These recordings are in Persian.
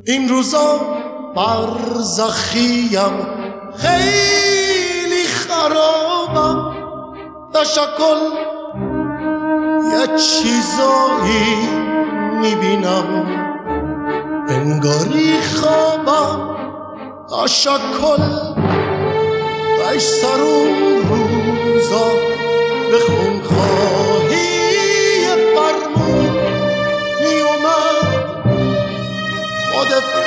این روزا برزخیم خیلی خرابم، تشکل یه چیزایی میبینم انگاری خوابم، تشکل بیش سر اون روزا به خونخواهی فرمون میومد، خود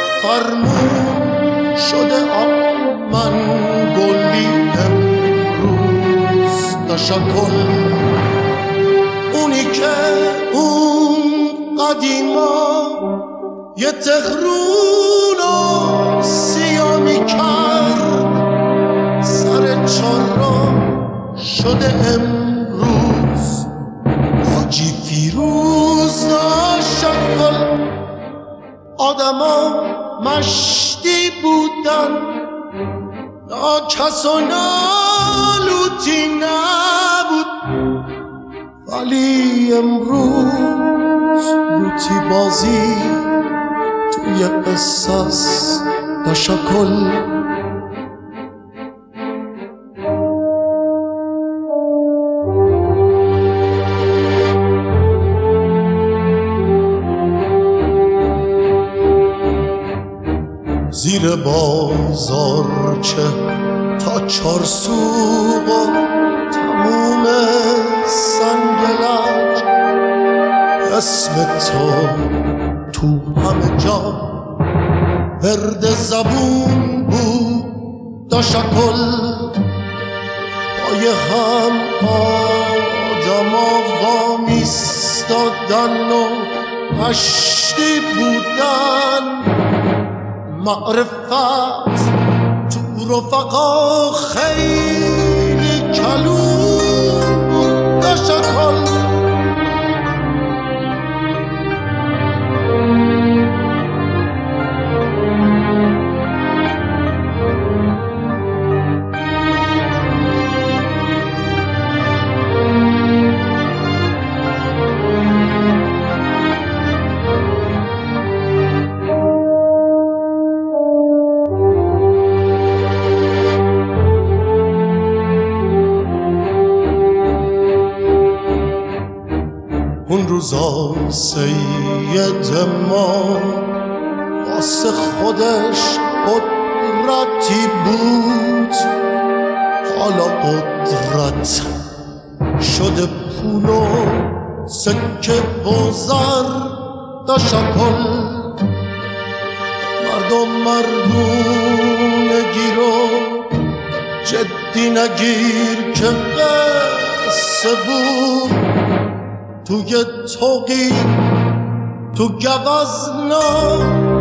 فرمون شده من گلی امروز، تشکل اونی که اون قدیما یه تغرون رو سیاه میکرد، سر چهارراه شده امروز حاجی فیروز، تشکل آدما مشتی بودن، نا کس و نالوتی نبود، ولی امروز لوتی بازی توی قصص، تشکل زیر بازارچه تا چارسوق و تموم سنگلج، اسم تو همه جا ورد زبون بود، تشکل پای هم آدما وامیستادن و مشتی بودن، معرفت تو رفقا خیلی کلون بود، تشکل اون روزا سید ما واسه خودش قدرتی بود، حالا قدرت شده پول و سکه و زر، تشکل مردم نگیر و جدی نگیر که قصه بود، توی توقی تو گوزنا